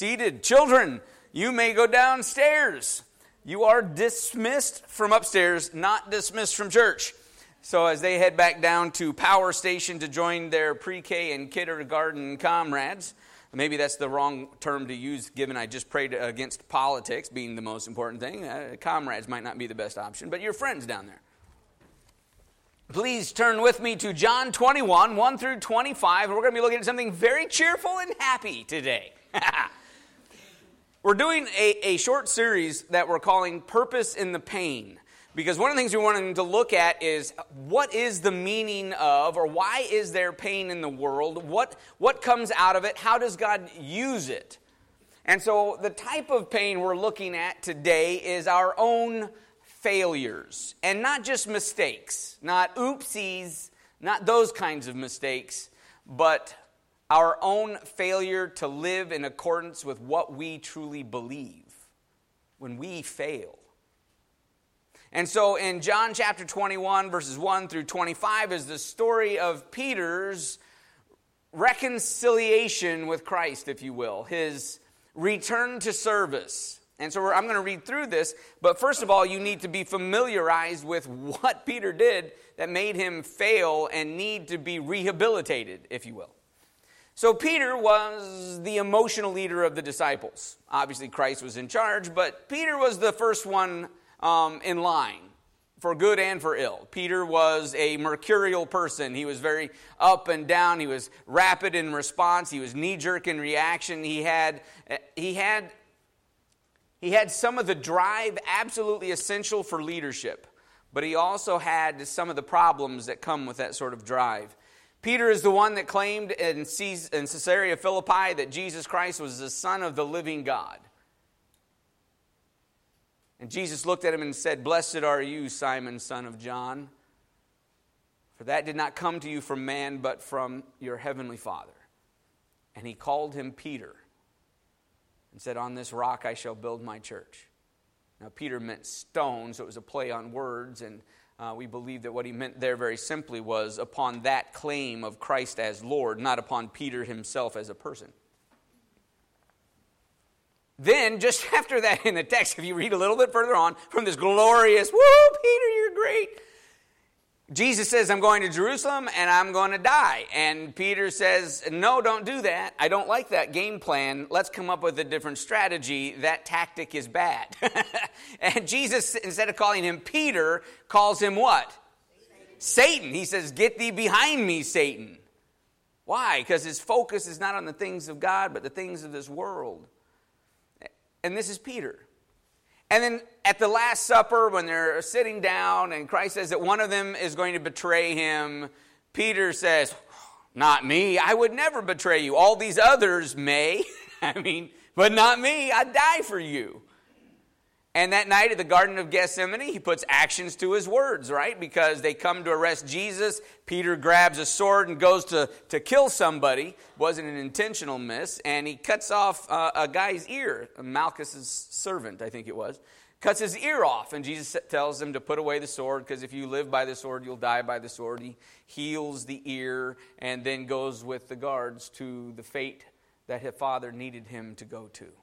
Seated. Children, you may go downstairs. You are dismissed from upstairs, not dismissed from church. So as they head back down to Power Station to join their pre-K and kindergarten comrades, maybe that's the wrong term to use given I just prayed against politics being the most important thing. Comrades might not be the best option, but your friends down there. Please turn with me to John 21, 1 through 25. We're going to be looking at something very cheerful and happy today. We're doing a short series that we're calling Purpose in the Pain. Because one of the things we wanted to look at is what is the meaning of, or why is there pain in the world? What comes out of it? How does God use it? And so the type of pain we're looking at today is our own failures. And not just mistakes, not oopsies, not those kinds of mistakes, but our own failure to live in accordance with what we truly believe when we fail. And so in John chapter 21, verses 1 through 25 is the story of Peter's reconciliation with Christ, if you will, his return to service. And so I'm going to read through this, but first of all, you need to be familiarized with what Peter did that made him fail and need to be rehabilitated, if you will. So Peter was the emotional leader of the disciples. Obviously, Christ was in charge, but Peter was the first one in line, for good and for ill. Peter was a mercurial person. He was very up and down. He was rapid in response. He was knee-jerk in reaction. He had some of the drive absolutely essential for leadership, but he also had some of the problems that come with that sort of drive. Peter is the one that claimed in Caesarea Philippi that Jesus Christ was the Son of the living God. And Jesus looked at him and said, "Blessed are you, Simon, son of John, for that did not come to you from man, but from your heavenly Father." And he called him Peter and said, "On this rock I shall build my church." Now, Peter meant stone, so it was a play on words, and we believe that what he meant there very simply was upon that claim of Christ as Lord, not upon Peter himself as a person. Then, just after that in the text, if you read a little bit further on, from this glorious, "Woo, Peter, you're great," Jesus says, "I'm going to Jerusalem and I'm going to die." And Peter says, "No, don't do that. I don't like that game plan. Let's come up with a different strategy. That tactic is bad." And Jesus, instead of calling him Peter, calls him what? Satan. He says, "Get thee behind me, Satan." Why? Because his focus is not on the things of God, but the things of this world. And this is Peter. And then at the Last Supper, when they're sitting down and Christ says that one of them is going to betray him, Peter says, "Not me. I would never betray you. All these others may, but not me. I'd die for you." And that night at the Garden of Gethsemane, he puts actions to his words, right? Because they come to arrest Jesus. Peter grabs a sword and goes to kill somebody. It wasn't an intentional miss. And he cuts off a guy's ear, Malchus's servant, I think it was. Cuts his ear off. And Jesus tells him to put away the sword, because if you live by the sword, you'll die by the sword. He heals the ear and then goes with the guards to the fate that his father needed him to go to.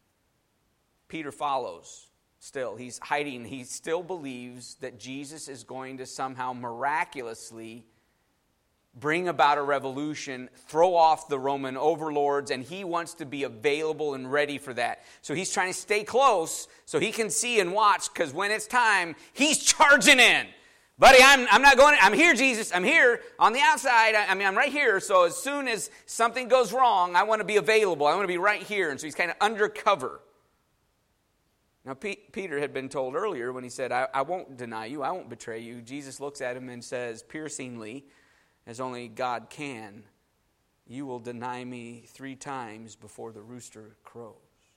Peter follows. Still, he's hiding. He still believes that Jesus is going to somehow miraculously bring about a revolution, throw off the Roman overlords, and he wants to be available and ready for that. So he's trying to stay close so he can see and watch, because when it's time, he's charging in. "Buddy, I'm not going. I'm here, Jesus. I'm here on the outside. I'm right here. So as soon as something goes wrong, I want to be available. I want to be right here." And so he's kind of undercover. Now, Peter had been told earlier when he said, I won't deny you, I won't betray you. Jesus looks at him and says, piercingly, as only God can, "You will deny me 3 times before the rooster crows."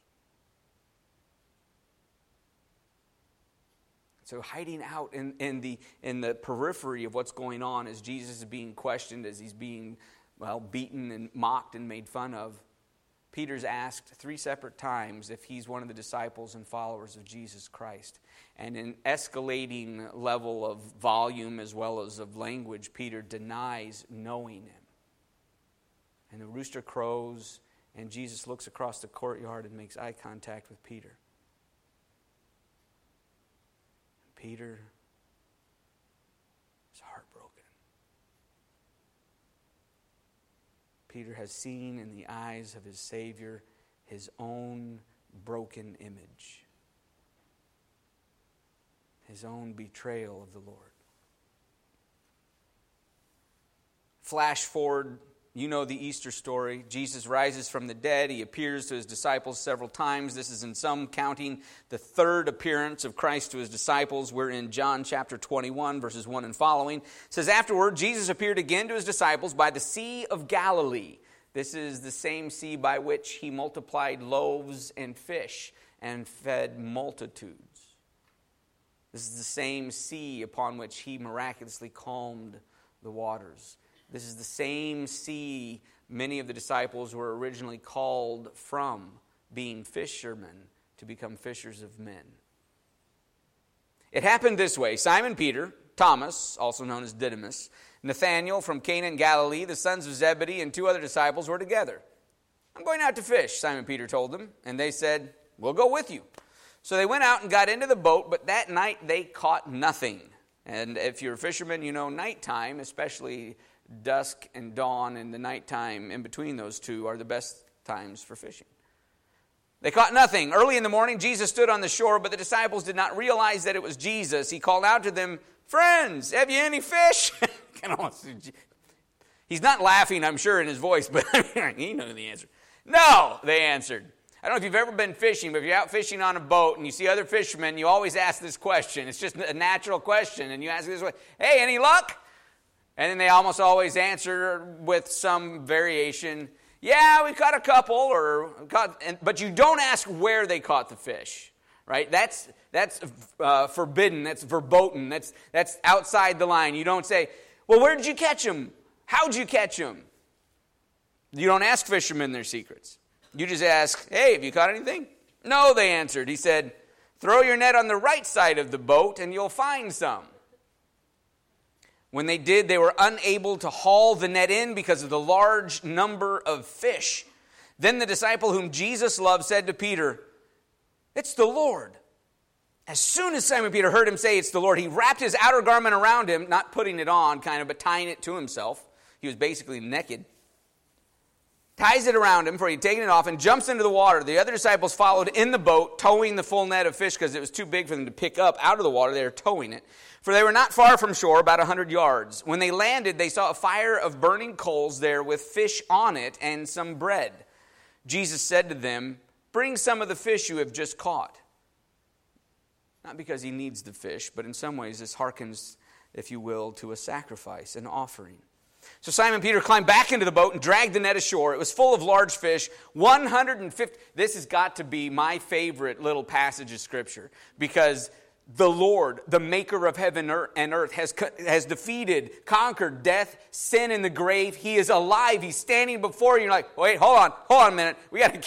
So hiding out in the periphery of what's going on as Jesus is being questioned, as he's being, beaten and mocked and made fun of, Peter's asked 3 separate times if he's one of the disciples and followers of Jesus Christ. And in escalating level of volume as well as of language, Peter denies knowing him. And the rooster crows, And Jesus looks across the courtyard and makes eye contact with Peter. Peter is heartbroken. Peter has seen in the eyes of his Savior his own broken image, his own betrayal of the Lord. Flash forward, you know the Easter story. Jesus rises from the dead. He appears to his disciples several times. This is in some counting the third appearance of Christ to his disciples. We're in John chapter 21, verses 1 and following. It says, afterward, Jesus appeared again to his disciples by the Sea of Galilee. This is the same sea by which he multiplied loaves and fish and fed multitudes. This is the same sea upon which he miraculously calmed the waters. This is the same sea many of the disciples were originally called from, being fishermen, to become fishers of men. It happened this way. Simon Peter, Thomas, also known as Didymus, Nathanael from Cana in Galilee, the sons of Zebedee, and 2 other disciples were together. I'm going out to fish, Simon Peter told them, and they said, we'll go with you. So they went out and got into the boat, but that night they caught nothing. And if you're a fisherman, you know nighttime, especially dusk and dawn and the nighttime in between those two, are the best times for fishing. They caught nothing. Early in the morning, Jesus stood on the shore, but the disciples did not realize that it was Jesus. He called out to them, friends, have you any fish? He's not laughing, I'm sure, in his voice, but he knew the answer. No, they answered. I don't know if you've ever been fishing, but if you're out fishing on a boat and you see other fishermen, you always ask this question. It's just a natural question, and you ask this way, hey, any luck? And then they almost always answer with some variation, yeah, we caught a couple, but you don't ask where they caught the fish, right? That's forbidden, that's verboten, that's outside the line. You don't say, well, where did you catch them? How'd you catch them? You don't ask fishermen their secrets. You just ask, hey, have you caught anything? No, they answered. He said, throw your net on the right side of the boat and you'll find some. When they did, they were unable to haul the net in because of the large number of fish. Then the disciple whom Jesus loved said to Peter, it's the Lord. As soon as Simon Peter heard him say it's the Lord, he wrapped his outer garment around him, not putting it on, but tying it to himself. He was basically naked. Ties it around him, for he'd taken it off, and jumps into the water. The other disciples followed in the boat, towing the full net of fish because it was too big for them to pick up out of the water. They were towing it. For they were not far from shore, about 100 yards. When they landed, they saw a fire of burning coals there with fish on it and some bread. Jesus said to them, bring some of the fish you have just caught. Not because he needs the fish, but in some ways this harkens, if you will, to a sacrifice, an offering. So Simon Peter climbed back into the boat and dragged the net ashore. It was full of large fish, 150. This has got to be my favorite little passage of Scripture, because the Lord, the maker of heaven and earth, has defeated, conquered death, sin, and the grave. He is alive. He's standing before you. You're like, wait, hold on a minute. We got to